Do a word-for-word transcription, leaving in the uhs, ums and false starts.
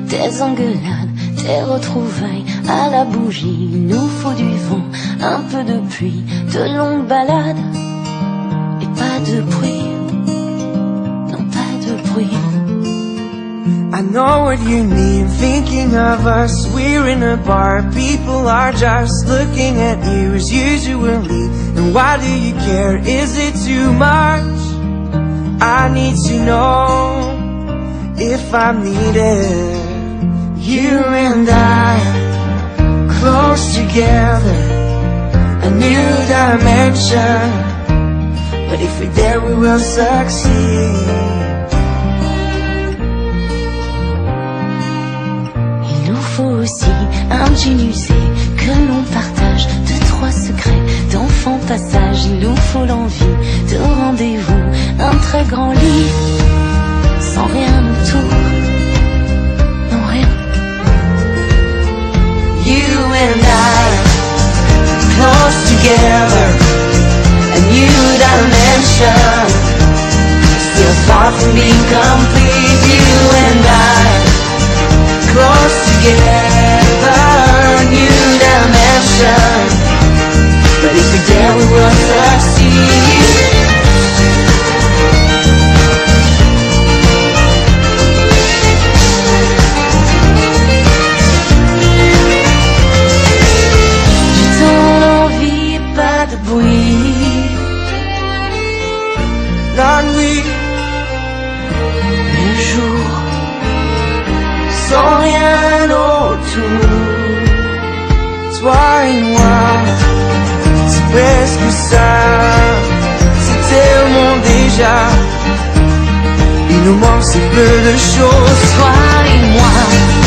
des engueulades, des retrouvailles à la bougie. Il nous faut du vent, un peu de pluie, de longues balades et pas de bruit, non pas de bruit. I know what you mean, thinking of us, we're in a bar, people are just looking at you as usually. And why do you care, is it too much? I need to know if I'm needed. You and I, close together, a new dimension. But if we're there we will succeed. Il nous faut aussi un jean usé que l'on partage, deux, trois secrets d'enfants passage. Il nous faut l'envie de rendez-vous, un très grand lit, sans rien autour, non rien. You and I, close together, a new dimension, still far from being complete. You and I, close together, new dimension. But if we're there we will succeed. J'ai tant d'envie et pas de bruit. La nuit, Le jour, sans rien autour. Toi et moi, c'est presque ça. C'est tellement déjà. Il nous manque si peu de choses. toi et moi.